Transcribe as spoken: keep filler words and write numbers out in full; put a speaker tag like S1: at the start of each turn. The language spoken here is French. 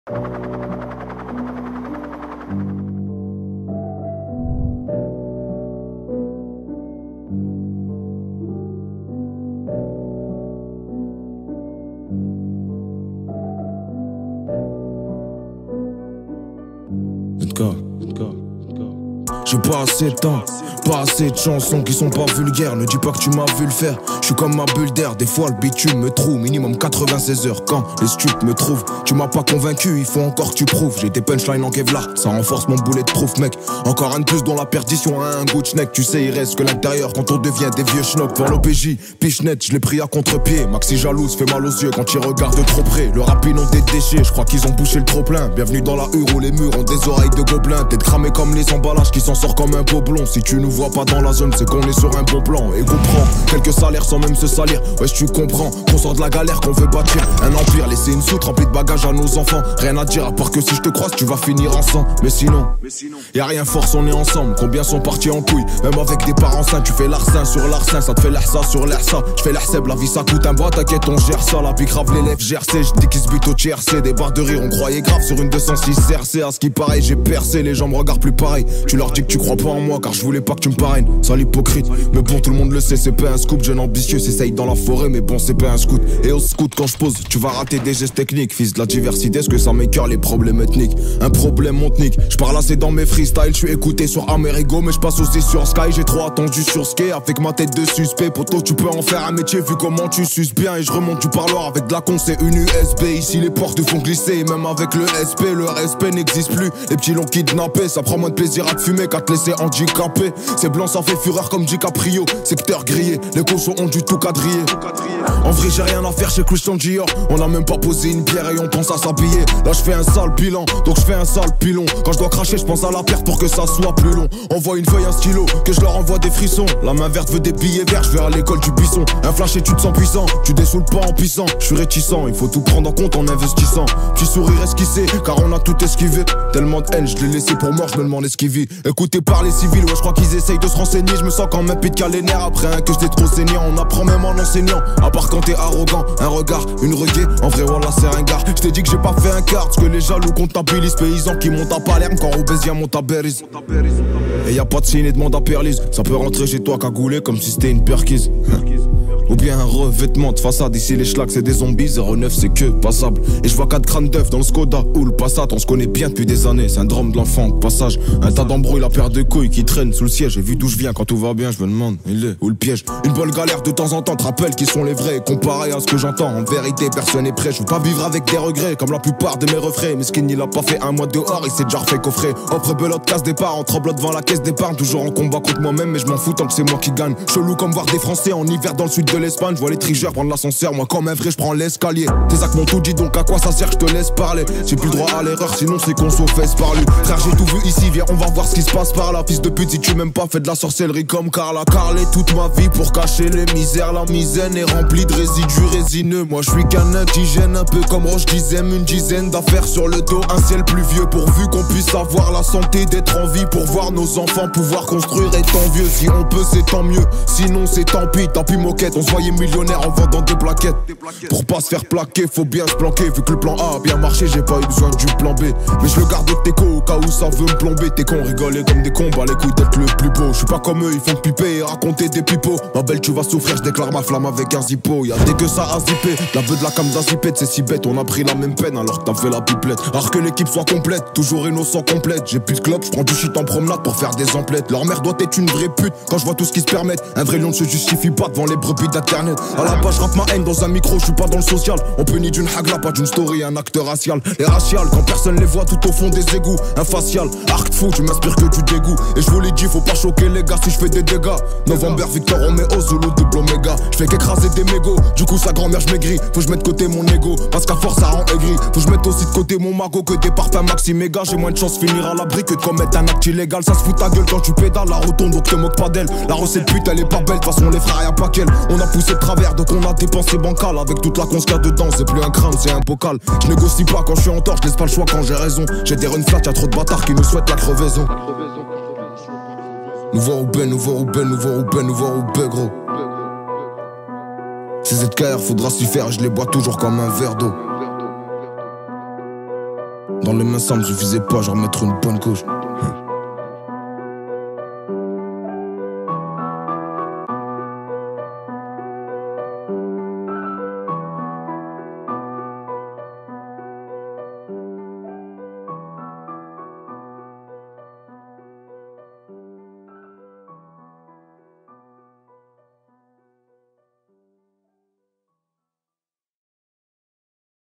S1: Let's go, let's go. J'ai pas assez de temps, pas assez de chansons qui sont pas vulgaires. Ne dis pas que tu m'as vu le faire. Je suis comme ma bulle d'air, des fois le bitume me trouve. Minimum quatre-vingt-seize heures quand les stupes me trouvent. Tu m'as pas convaincu, il faut encore que tu prouves. J'ai des punchlines en Kevlar, ça renforce mon boulet de proof mec. Encore un de plus dont la perdition a un goût de schneck. Tu sais il reste que l'intérieur quand on devient des vieux schnocks. Pour l'O P J, pichenette, je l'ai pris à contre-pied. Maxi jalouse fait mal aux yeux quand il regarde de trop près. Le rap ils ont des déchets, je crois qu'ils ont bouché le trop plein. Bienvenue dans la hure où les murs ont des oreilles de gobelins. T'es cramé comme les emballages qui s'en sort comme un beau blond. Si tu nous vois pas dans la zone, c'est qu'on est sur un bon plan. Et comprends, quelques salaires sans même se salir. Ouais, tu comprends qu'on sort de la galère, qu'on veut bâtir un empire. Laisser une soute remplie de bagages à nos enfants. Rien à dire à part que si je te croise, tu vas finir ensemble. Mais sinon, y'a rien force, on est ensemble. Combien sont partis en couille, même avec des parents sains. Tu fais l'arsin sur l'arsin, ça te fait l'ersa sur l'ersa. Je fais l'erseb, la vie ça coûte un bas, t'inquiète, on gère ça. La pique grave l'élève G R C, je dis qu'ils se butent au T R C. Des barres de rire, on croyait grave sur une deux cent six R C. À ce qui paraît, j'ai percé, les gens me regardent plus pareil. Tu leur dis que tu crois pas en moi, car je voulais pas que tu me parraines. Sale hypocrite, mais bon, tout le monde le sait, c'est pas un scoop. Jeune ambitieux, s'essaye dans la forêt, mais bon, c'est pas un scout. Et au scout, quand je pose, tu vas rater des gestes techniques. Fils de la diversité, est-ce que ça m'écœure les problèmes ethniques? Un problème montnique, je parle assez dans mes freestyles. Je suis écouté sur Amerigo, mais je passe aussi sur Sky. J'ai trop attendu sur Ski avec ma tête de suspect. Poto, tu peux en faire un métier vu comment tu suces bien. Et je remonte du parloir avec de la con, c'est une U S B. Ici, les portes font glisser, et même avec le S P, le respect n'existe plus. Les petits l'ont kidnappé, ça prend moins de plaisir à te fumer qu'à te laisser handicapé. C'est blanc, ça fait fureur comme DiCaprio. Secteur grillé, les cochons ont du tout quadrillé. En vrai, j'ai rien à faire chez Christian Dior. On a même pas posé une bière et on pense à s'habiller. Là, je fais un sale bilan, donc je fais un sale pilon. Quand je dois cracher, je pense à la perte pour que ça soit plus long. Envoie une feuille, un stylo, que je leur envoie des frissons. La main verte veut des billets verts, je vais à l'école du buisson. Un flash et tu te sens puissant, tu dessoules pas en puissant. Je suis réticent, il faut tout prendre en compte en investissant. Petit sourire esquissé, car on a tout esquivé. Tellement de haine, je l'ai laissé pour mort, je me demande ce qu'il vit. Écoutez par les civils, ouais, je crois qu'ils essayent de se renseigner. Je me sens comme un pit de les nerfs après un que j'étais trop saignant. On apprend même en enseignant, à part quand t'es arrogant. Un regard, une reguée, en vrai voilà c'est un gars. Je t'ai dit que j'ai pas fait un quart, parce que les jaloux comptabilisent. Paysans qui montent à Palerme quand Robésien monte à Beriz. Et y'a pas de signe et demande à Perlise. Ça peut rentrer chez toi cagoulé comme si c'était une perquise. Ou bien un revêtement de façade. Ici les schlags c'est des zombies, zéro neuf c'est que passable. Et je vois quatre crânes d'œufs dans le Skoda ou le Passat. On se connaît bien depuis des années, syndrome de l'enfant de passage. Un tas d'embrouilles, la paire de couilles qui traîne sous le siège. J'ai vu d'où je viens, quand tout va bien je me demande il est où le piège. Une bonne galère de temps en temps te rappelle qui sont les vrais. Comparé à ce que j'entends, en vérité personne n'est prêt. Je veux pas vivre avec des regrets comme la plupart de mes refrains. Mais Skin il a pas fait un mois dehors, il s'est déjà refait coffrer. Offre belote, casse départ, en tremblant devant la caisse d'épargne. Toujours en combat contre moi-même mais je m'en fous tant que c'est moi qui gagne. Chelou comme voir des Français en hiver dans le sud de l'Espagne. Je vois les trigeurs prendre l'ascenseur, moi comme un vrai je prends l'escalier. Tes actes m'ont tout dit donc à quoi ça sert, je te laisse parler. J'ai plus le droit à l'erreur sinon c'est qu'on s'en fesse par lui. Frère j'ai tout vu ici, viens on va voir ce qui se passe par là. Fils de pute si tu m'aimes pas fais de la sorcellerie comme Carla. Carlé toute ma vie pour cacher les misères. La misaine est remplie de résidus résineux. Moi je suis qu'un indigène un peu comme Roche Dizem. Une dizaine d'affaires sur le dos, un ciel pluvieux. Pourvu qu'on puisse avoir la santé d'être en vie. Pour voir nos enfants pouvoir construire étant vieux. Si on peut c'est tant mieux, sinon c'est tant pis. Tant pis moquette, on se voyait millionnaire en vendant des plaquettes. Pour pas se faire plaquer, faut bien se planquer. Vu que le plan A a bien marché, j'ai pas eu besoin du plan B. Mais je le garde de Teco au cas où ça veut me plomber. T'es con, rigoler comme des cons, bah les couilles d'être le plus beau. Je suis pas comme eux, ils font piper et raconter des pipeaux. Ma belle, tu vas souffrir, je déclare ma flamme avec un zippo. Y'a dès que ça a zippé, la veuve de la cam d'azipette, c'est si bête. On a pris la même peine alors que t'as fait la pipelette. Alors que l'équipe soit complète, toujours innocent complète. J'ai plus de clope, je prends du shit en promenade pour faire des emplettes. Leur mère doit être une vraie pute quand je vois tout ce qu'ils se permettent. Un vrai lion ne se justifie pas devant les brebis d'internet. À la base, je rappe ma haine dans un micro, je suis pas dans le social. On peut ni d'une hagla, pas d'une story, un acte racial. Les raciales, quand personne les voit tout au fond des égouts. Un facial, arc fou, tu m'inspires que du dégoût. Et je vous l'ai dit, faut pas choquer les gars si je fais des dégâts. November, Victor, Romeo, Zulu, double Omega. Je fais qu'écraser des mégots, du coup sa grand-mère je maigris. Faut que je mette de côté mon ego, parce qu'à force ça rend aigri. Faut que je mette aussi de côté mon magot que des parfums maxi méga. J'ai moins de chance de finir à l'abri que de commettre un acte illégal. Ça se fout ta gueule quand tu pédales, la rotonde donc te moque pas d'elle. La recette pute elle est pas belle, de toute façon les frères y'a pas qu'elle. On a poussé de travers donc on a dépensé bancal. Avec toute la conce qu'il y a dedans, c'est plus un crâne, c'est un bocal. Je négocie pas quand je suis en tort, je laisse pas le choix quand j'ai raison. J'ai des run flats, y'a trop de bâtards qui me souhaitent la crevaison. Nouveau Roubaix, nouveau Roubaix, nouveau Roubaix, nouveau Roubaix gros. Ces Z K R faudra s'y faire, je les bois toujours comme un verre d'eau. Dans les mains ça me suffisait pas, genre mettre une bonne couche.